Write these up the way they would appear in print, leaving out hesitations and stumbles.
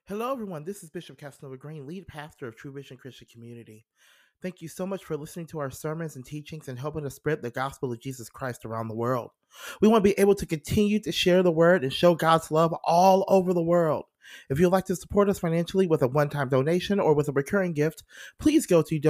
Hello, everyone. This is Bishop Casanova Green, lead pastor of True Vision Christian Community. Thank you so much for listening to our sermons and teachings and helping us spread the gospel of Jesus Christ around the world. We want to be able to continue to share the word and show God's love all over the world. If you'd like to support us financially with a one-time donation or with a recurring gift, please go to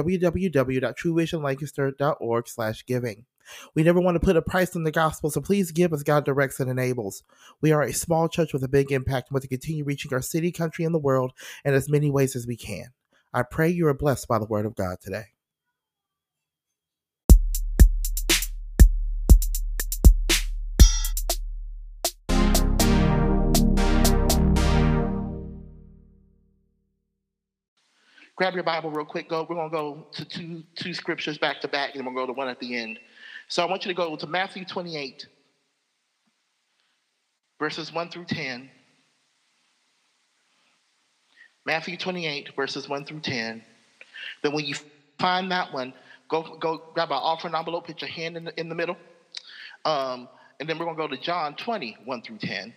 www.truevisionlancaster.org/giving. We never want to put a price on the gospel, so please give as God directs and enables. We are a small church with a big impact and want to continue reaching our city, country, and the world in as many ways as we can. I pray you are blessed by the word of God today. Grab your Bible real quick. We're going to go to two scriptures back to back, and then we'll go to one at the end. So I want you to go to Matthew 28, verses 1 through 10. Matthew 28, verses 1 through 10. Then when you find that one, go grab an offering envelope, put your hand in the middle. And then we're going to go to John 20, 1 through 10.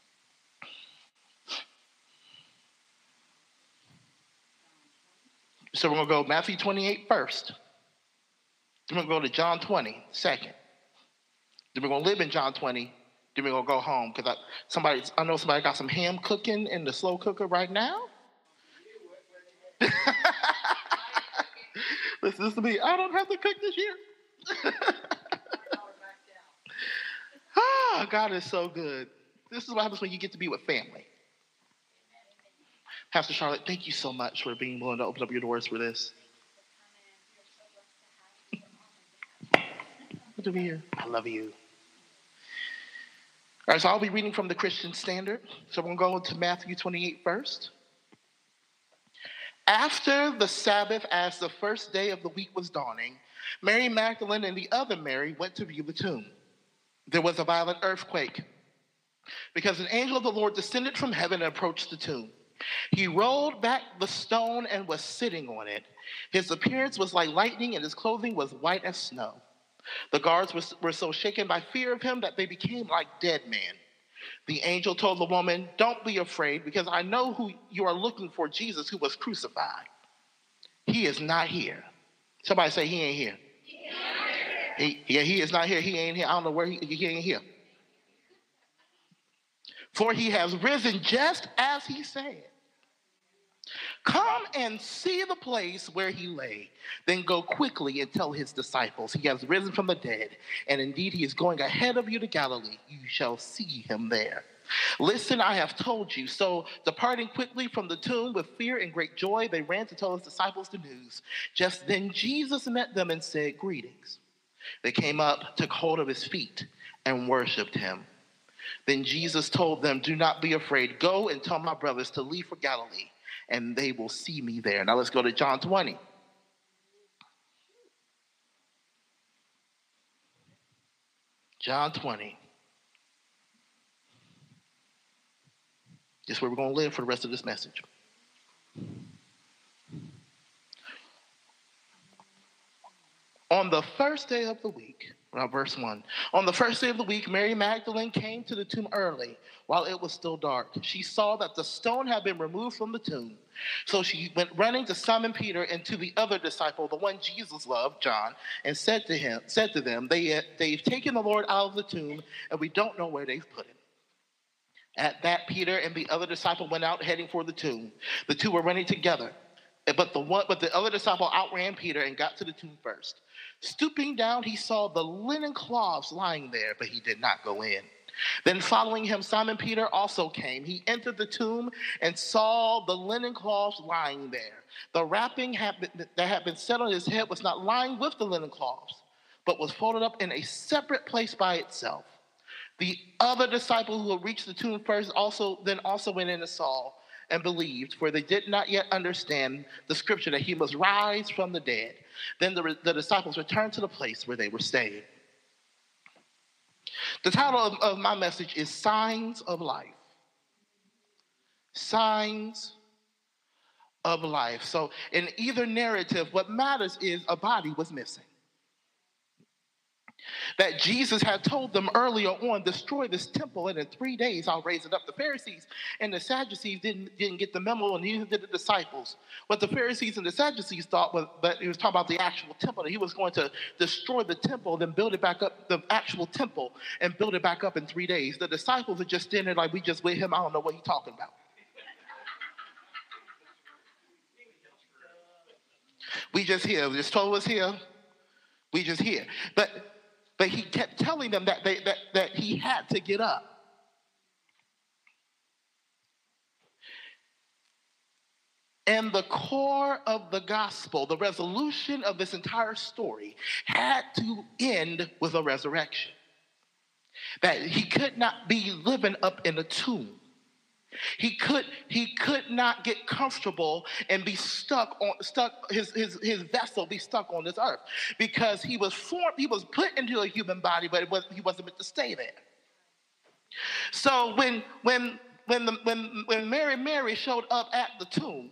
So we're going to go Matthew 28 first. Then we're going to go to John 20 second. Then we're going to live in John 20. Then we're going to go home because I know somebody got some ham cooking in the slow cooker right now. Listen to me. I don't have to cook this year. God is so good. This is what happens when you get to be with family. Pastor Charlotte, thank you so much for being willing to open up your doors for this. Good to be here. I love you. All right, so I'll be reading from the Christian Standard. So we're going to go to Matthew 28 first. After the Sabbath, as the first day of the week was dawning, Mary Magdalene and the other Mary went to view the tomb. There was a violent earthquake because an angel of the Lord descended from heaven and approached the tomb. He rolled back the stone and was sitting on it. His appearance was like lightning and his clothing was white as snow. The guards were so shaken by fear of him that they became like dead men. The angel told the woman, "Don't be afraid, because I know who you are looking for, Jesus, who was crucified. He is not here." Somebody say, he ain't here. He is not here. He ain't here. I don't know where he ain't here. For he has risen just as he said. Come and see the place where he lay. Then go quickly and tell his disciples, he has risen from the dead, and indeed he is going ahead of you to Galilee. You shall see him there. Listen, I have told you. So departing quickly from the tomb with fear and great joy, they ran to tell his disciples the news. Just then Jesus met them and said, "Greetings." They came up, took hold of his feet, and worshiped him. Then Jesus told them, "Do not be afraid. Go and tell my brothers to leave for Galilee, and they will see me there." Now let's go to John 20. John 20. This is where we're going to live for the rest of this message. On the first day of the week, verse 1. On the first day of the week, Mary Magdalene came to the tomb early while it was still dark. She saw that the stone had been removed from the tomb. So she went running to Simon Peter and to the other disciple, the one Jesus loved, John, and said to them, they've taken the Lord out of the tomb, and we don't know where they've put him. At that, Peter and the other disciple went out heading for the tomb. The two were running together. But the other disciple outran Peter and got to the tomb first. Stooping down, he saw the linen cloths lying there, but he did not go in. Then following him, Simon Peter also came. He entered the tomb and saw the linen cloths lying there. The wrapping that had been set on his head was not lying with the linen cloths, but was folded up in a separate place by itself. The other disciple who had reached the tomb first also went in and saw and believed, for they did not yet understand the scripture that he must rise from the dead. Then the disciples returned to the place where they were staying. The title of my message is Signs of Life. Signs of Life. So in either narrative, what matters is a body was missing. that Jesus had told them earlier on, destroy this temple, and in 3 days I'll raise it up. The Pharisees and the Sadducees didn't get the memo, and neither did the disciples. What the Pharisees and the Sadducees thought was that he was talking about the actual temple, that he was going to destroy the temple, then build it back up, the actual temple, and build it back up in 3 days. The disciples are just standing there like, we just with him, I don't know what he's talking about. We just here, just told us here, we just here. But he kept telling them that he had to get up. And the core of the gospel, the resolution of this entire story, had to end with a resurrection. That he could not be living up in a tomb. He could not get comfortable and be his vessel be stuck on this earth, because he was put into a human body, but he wasn't meant to stay there. So when Mary showed up at the tomb,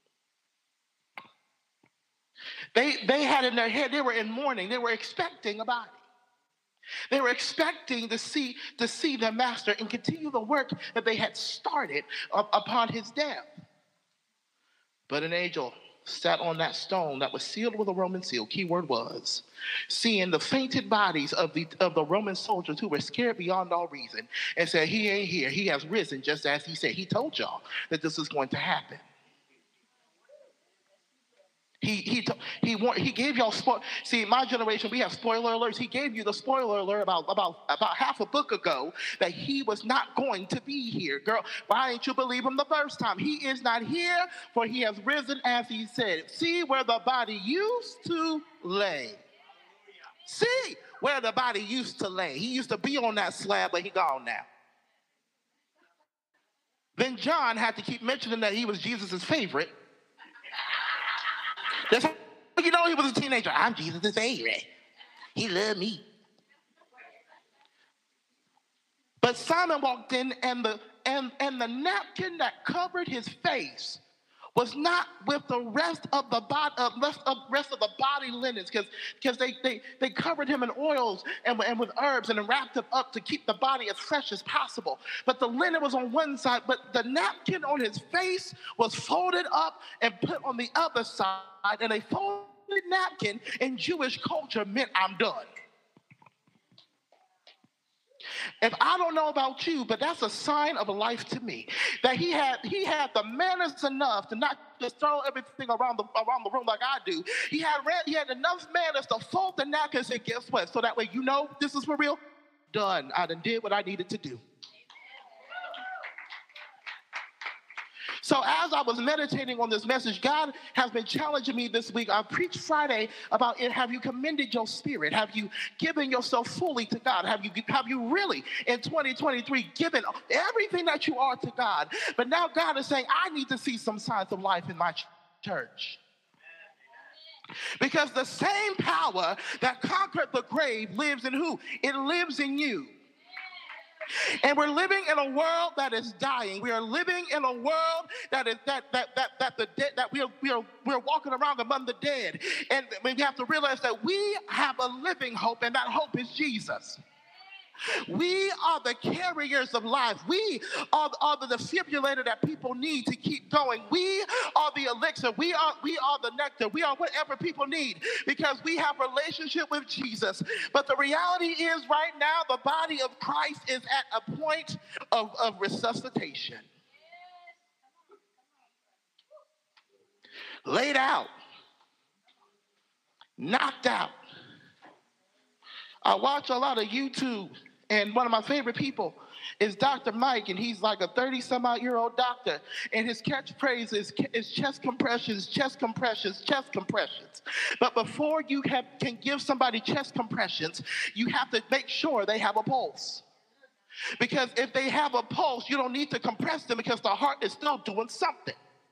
they had in their head, they were in mourning, they were expecting a body. They were expecting to see their master and continue the work that they had started upon his death. But an angel sat on that stone that was sealed with a Roman seal. Keyword was, seeing the fainted bodies of the Roman soldiers who were scared beyond all reason, and said, he ain't here. He has risen just as he said. He told y'all that this is going to happen. He gave y'all see, my generation, we have spoiler alerts. He gave you the spoiler alert about half a book ago that he was not going to be here. Girl, why didn't you believe him the first time? He is not here, for he has risen as he said. See where the body used to lay. See where the body used to lay. He used to be on that slab, but he gone now. Then John had to keep mentioning that he was Jesus' favorite. That's how you know he was a teenager. I'm Jesus' favorite. He loved me. But Simon walked in, and the napkin that covered his face was not with the rest of the body linens, because they covered him in oils and with herbs and wrapped him up to keep the body as fresh as possible. But the linen was on one side, but the napkin on his face was folded up and put on the other side. And a folded napkin in Jewish culture meant I'm done. If I don't know about you, but that's a sign of a life to me. That he had the manners enough to not just throw everything around the room like I do. He had enough manners to fold the napkin and say, guess what? So that way you know this is for real. Done. I done did what I needed to do. So as I was meditating on this message, God has been challenging me this week. I preached Friday about it. Have you commended your spirit? Have you given yourself fully to God? Have you really, in 2023, given everything that you are to God? But now God is saying, I need to see some signs of life in my church. Because the same power that conquered the grave lives in who? It lives in you. And we're living in a world that is dying. We are living in a world that we're walking around among the dead. And we have to realize that we have a living hope, and that hope is Jesus. We are the carriers of life. We are the defibrillator that people need to keep going. We are the elixir. We are the nectar. We are whatever people need, because we have a relationship with Jesus. But the reality is right now the body of Christ is at a point of resuscitation. Laid out. Knocked out. I watch a lot of YouTube. And one of my favorite people is Dr. Mike, and he's like a 30-some-odd-year-old doctor. And his catchphrase is chest compressions, chest compressions, chest compressions. But before you can give somebody chest compressions, you have to make sure they have a pulse. Because if they have a pulse, you don't need to compress them, because the heart is still doing something.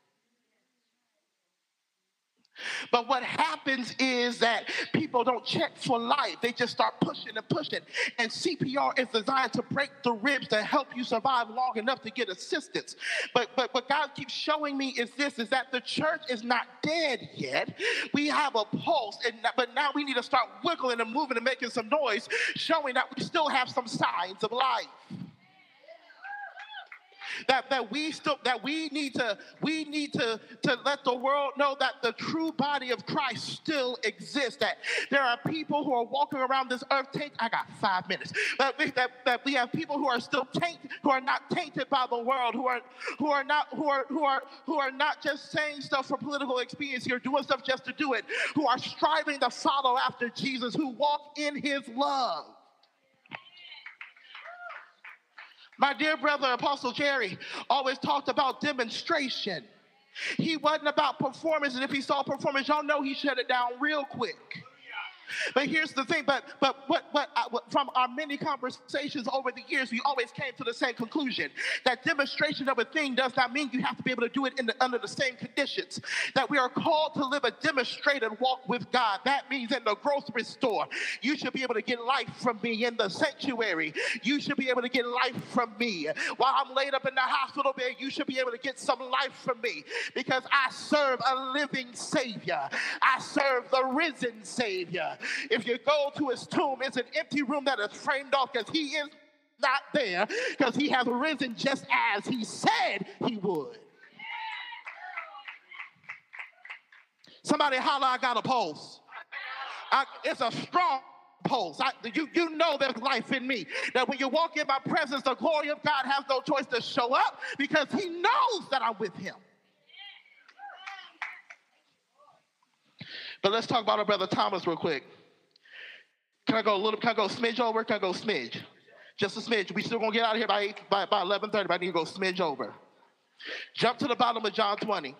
But what happens is that people don't check for life. They just start pushing and pushing. And CPR is designed to break the ribs to help you survive long enough to get assistance. But what God keeps showing me is this, is that the church is not dead yet. We have a pulse, but now we need to start wiggling and moving and making some noise, showing that we still have some signs of life. That we need to let the world know that the true body of Christ still exists. That there are people who are walking around this earth. I got 5 minutes. That we have people who are still tainted, who are not tainted by the world, who are not just saying stuff for political expediency or doing stuff just to do it. Who are striving to follow after Jesus, who walk in His love. My dear brother, Apostle Jerry, always talked about demonstration. He wasn't about performance, and if he saw performance, y'all know he shut it down real quick. But here's the thing, but from our many conversations over the years, we always came to the same conclusion, that demonstration of a thing does not mean you have to be able to do it under the same conditions. That we are called to live a demonstrated walk with God. That means in the grocery store, you should be able to get life from me. In the sanctuary, you should be able to get life from me. While I'm laid up in the hospital bed, you should be able to get some life from me, because I serve a living Savior. I serve the risen Savior. If you go to His tomb, it's an empty room that is framed off, because He is not there, because He has risen just as He said He would. Somebody holler, I got a pulse. It's a strong pulse. You know there's life in me. That when you walk in my presence, the glory of God has no choice to show up, because He knows that I'm with Him. But let's talk about our brother Thomas real quick. Can I go smidge over? Can I go smidge? Just a smidge. We still gonna get out of here by 11:30, but I need to go smidge over. Jump to the bottom of John 20.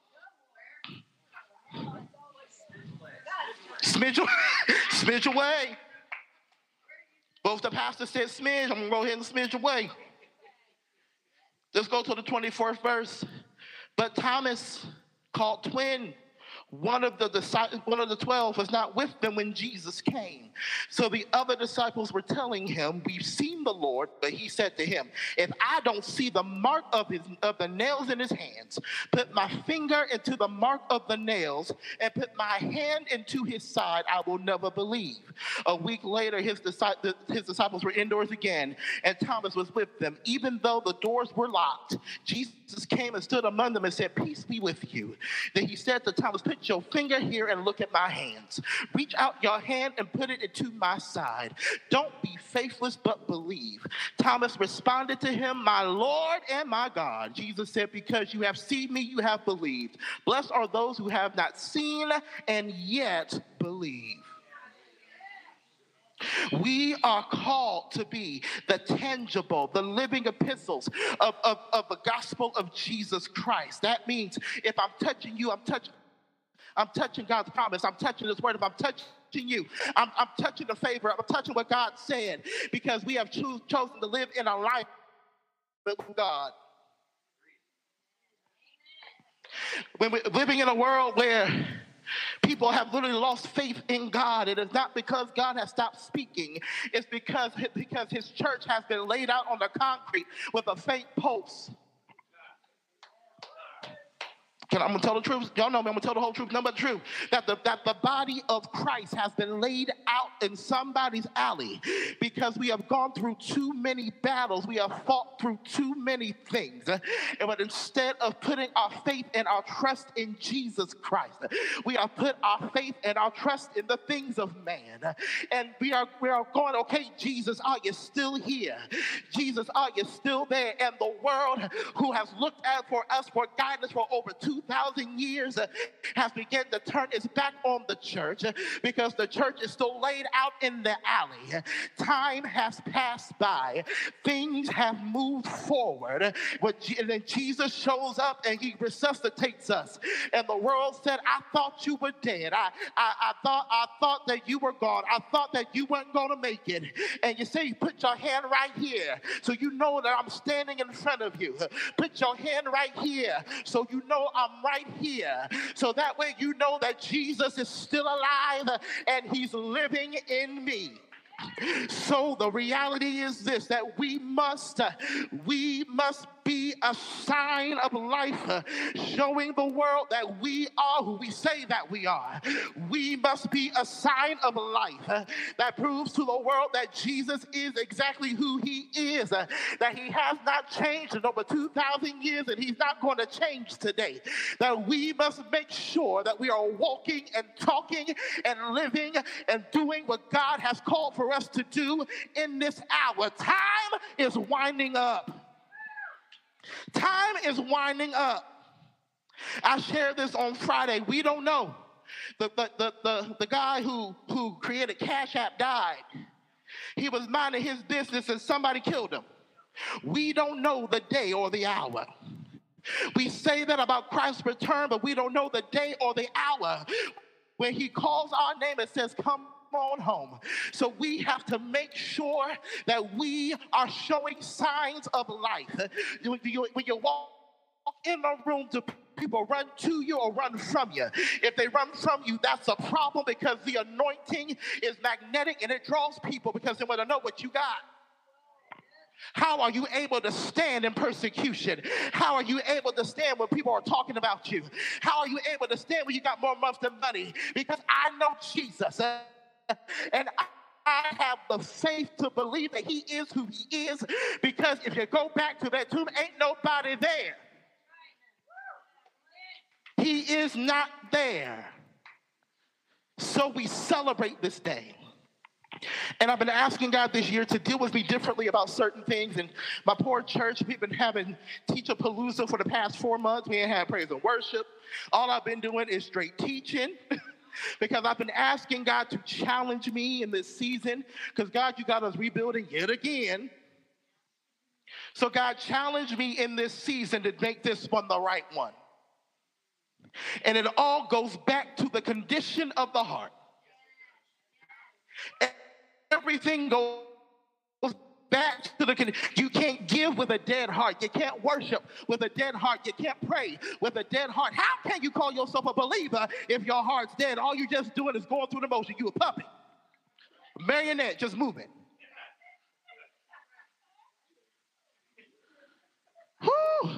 Smidge away. Both the pastor said smidge. I'm gonna go ahead and smidge away. Let's go to the 24th verse. But Thomas, called twin, one of the 12 was not with them when Jesus came. So the other disciples were telling him, we've seen the Lord. But he said to him, if I don't see the mark of the nails in his hands, put my finger into the mark of the nails, and put my hand into his side, I will never believe. A week later, his disciples were indoors again, and Thomas was with them. Even though the doors were locked, Jesus came and stood among them and said, peace be with you. Then he said to Thomas, put your finger here and look at my hands. Reach out your hand and put it into my side. Don't be faithless, but believe. Thomas responded to him, my Lord and my God. Jesus said, because you have seen me, you have believed. Blessed are those who have not seen and yet believe. We are called to be the tangible, the living epistles of the gospel of Jesus Christ. That means if I'm touching you, I'm touching God's promise. I'm touching His word. If I'm touching you, I'm touching the favor. I'm touching what God said, because we have chosen to live in a life with God. When we're living in a world where people have literally lost faith in God, it is not because God has stopped speaking. It's because His church has been laid out on the concrete with a faint pulse. I'm going to tell the truth. Y'all know me. I'm going to tell the whole truth, nothing but the truth. That the body of Christ has been laid out in somebody's alley because we have gone through too many battles. We have fought through too many things. But instead of putting our faith and our trust in Jesus Christ, we have put our faith and our trust in the things of man. And we are going, okay, Jesus, are you still here? Jesus, are you still there? And the world, who has looked out for us for guidance for over 2,000 years, has begun to turn its back on the church, because the church is still laid out in the alley. Time has passed by. Things have moved forward. And then Jesus shows up and He resuscitates us. And the world said, I thought you were dead. I thought that you were gone. I thought that you weren't going to make it. And you say, put your hand right here so you know that I'm standing in front of you. Put your hand right here so you know I'm right here. So that way you know that Jesus is still alive and He's living in me. So the reality is this, that we must be a sign of life, showing the world that we are who we say that we are. We must be a sign of life that proves to the world that Jesus is exactly who he is, that he has not changed in over 2,000 years and he's not going to change today. That we must make sure that we are walking and talking and living and doing what God has called for us to do in this hour. Time is winding up. Time is winding up. I shared this on Friday. We don't know. The guy who created Cash App died. He was minding his business and somebody killed him. We don't know the day or the hour. We say that about Christ's return, but we don't know the day or the hour when he calls our name and says, come on home. So we have to make sure that we are showing signs of life. When you walk in a room, do people run to you or run from you? If they run from you, that's a problem, because the anointing is magnetic and it draws people because they want to know what you got. How are you able to stand in persecution? How are you able to stand when people are talking about you? How are you able to stand when you got more months than money? Because I know Jesus. And I have the faith to believe that he is who he is, because if you go back to that tomb, ain't nobody there. He is not there. So we celebrate this day. And I've been asking God this year to deal with me differently about certain things. And my poor church, we've been having Teach-A-Palooza for the past 4 months. We ain't had praise and worship. All I've been doing is straight teaching. Because I've been asking God to challenge me in this season. Because God, you got us rebuilding yet again. So God, challenge me in this season to make this one the right one. And it all goes back to the condition of the heart. Everything goes back to the condition. You can't give with a dead heart. You can't worship with a dead heart. You can't pray with a dead heart. How can you call yourself a believer if your heart's dead? All you're just doing is going through the motion. You a puppet. Marionette, just moving. Whew.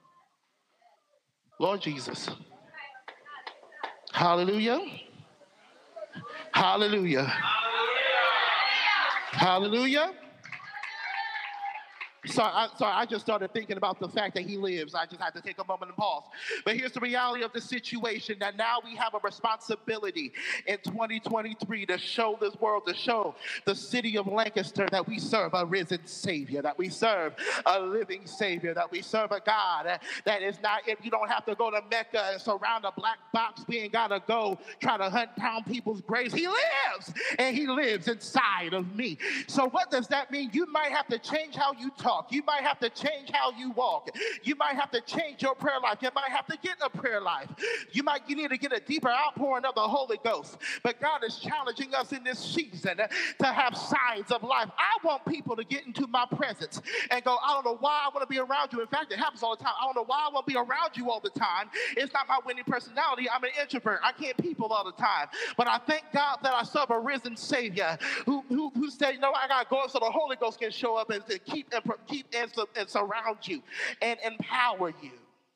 Lord Jesus. Hallelujah. Hallelujah. Hallelujah. I just started thinking about the fact that he lives. I just had to take a moment and pause. But here's the reality of the situation, that now we have a responsibility in 2023 to show this world, to show the city of Lancaster that we serve a risen Savior, that we serve a living Savior, that we serve a God that is not, if you don't have to go to Mecca and surround a black box, we ain't got to go try to hunt down people's graves. He lives, and he lives inside of me. So what does that mean? You might have to change how you talk. You might have to change how you walk. You might have to change your prayer life. You might have to get a prayer life. You need to get a deeper outpouring of the Holy Ghost. But God is challenging us in this season to have signs of life. I want people to get into my presence and go, I don't know why I want to be around you. In fact, it happens all the time. I don't know why I want to be around you all the time. It's not my winning personality. I'm an introvert. I can't people all the time. But I thank God that I serve a risen Savior who said, I got to go up so the Holy Ghost can show up and keep and surround you and empower you.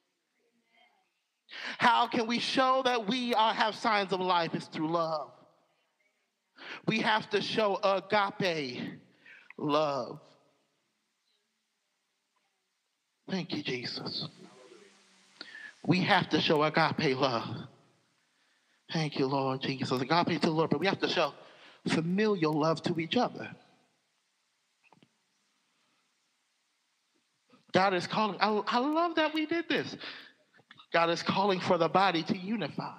How can we show that we have signs of life? It's through love. We have to show agape love. Thank you, Jesus. We have to show agape love. Thank you, Lord Jesus. Agape to the Lord, but we have to show familial love to each other. God is calling. I love that we did this. God is calling for the body to unify.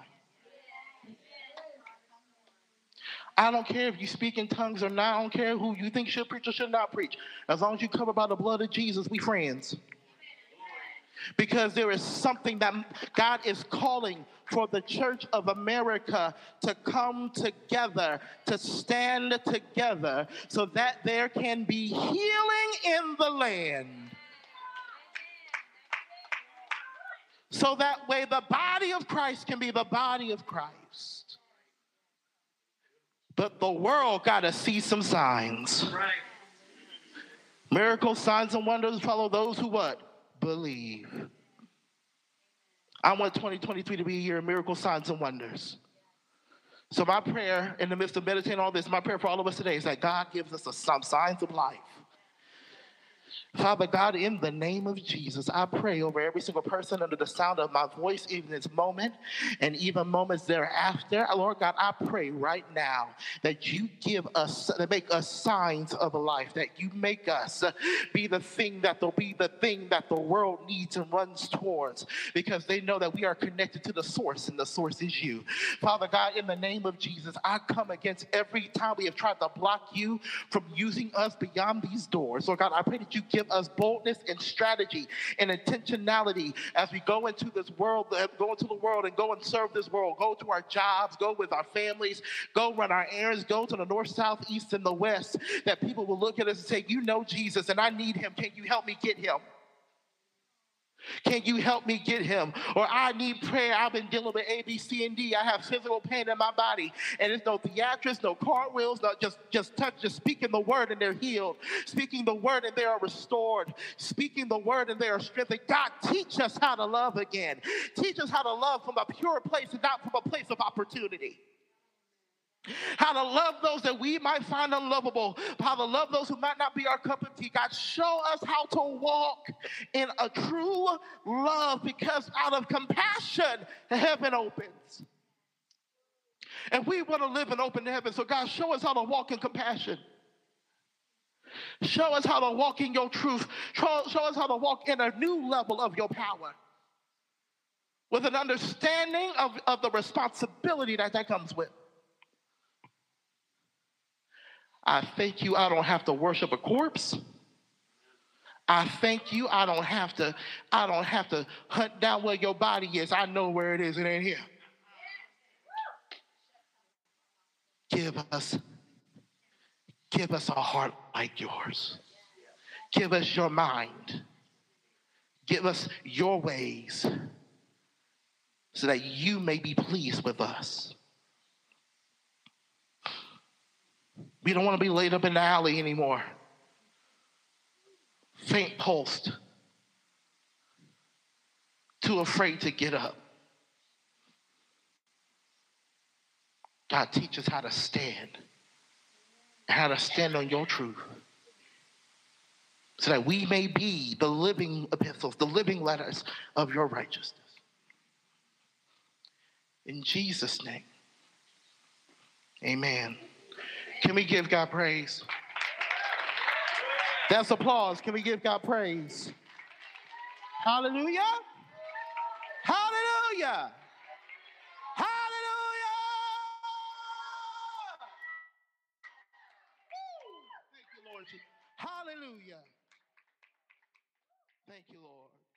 I don't care if you speak in tongues or not. I don't care who you think should preach or should not preach. As long as you cover by the blood of Jesus, we friends. Because there is something that God is calling for the Church of America to come together, to stand together, so that there can be healing in the land. So that way the body of Christ can be the body of Christ. But the world got to see some signs. Right. Miracles, signs, and wonders follow those who what? believe. I want 2023 to be a year of miracles, signs, and wonders. So my prayer in the midst of meditating on all this, my prayer for all of us today is that God gives us some signs of life. Father God, in the name of Jesus, I pray over every single person under the sound of my voice, even this moment and even moments thereafter. Lord God, I pray right now that you give us, that make us signs of life, that you make us be the thing that the world needs and runs towards, because they know that we are connected to the source, and the source is you. Father God, in the name of Jesus, I come against every time we have tried to block you from using us beyond these doors. Lord God, I pray that you give us boldness and strategy and intentionality as we go into this world, go into the world and go and serve this world, go to our jobs, go with our families, go run our errands, go to the north, south, east, and the west, that people will look at us and say, you know Jesus, and I need him. Can you help me get him? Can you help me get him? Or I need prayer. I've been dealing with A, B, C, and D. I have physical pain in my body. And there's no theatrics, no cartwheels, no, just speaking the word and they're healed. Speaking the word and they are restored. Speaking the word and they are strengthened. God, teach us how to love again. Teach us how to love from a pure place and not from a place of opportunity. How to love those that we might find unlovable. How to love those who might not be our cup of tea. God, show us how to walk in a true love, because out of compassion, heaven opens. And we want to live in open heaven. So God, show us how to walk in compassion. Show us how to walk in your truth. Show us how to walk in a new level of your power, with an understanding of the responsibility that comes with. I thank you I don't have to worship a corpse. I thank you I don't have to hunt down where your body is. I know where it is. It ain't here. Give us a heart like yours. Give us your mind. Give us your ways, so that you may be pleased with us. We don't want to be laid up in the alley anymore. Faint pulsed. Too afraid to get up. God, teach us how to stand. How to stand on your truth, so that we may be the living epistles, the living letters of your righteousness. In Jesus' name, amen. Can we give God praise? That's applause. Can we give God praise? Hallelujah. Hallelujah. Hallelujah. Thank you, Lord. Hallelujah. Thank you, Lord.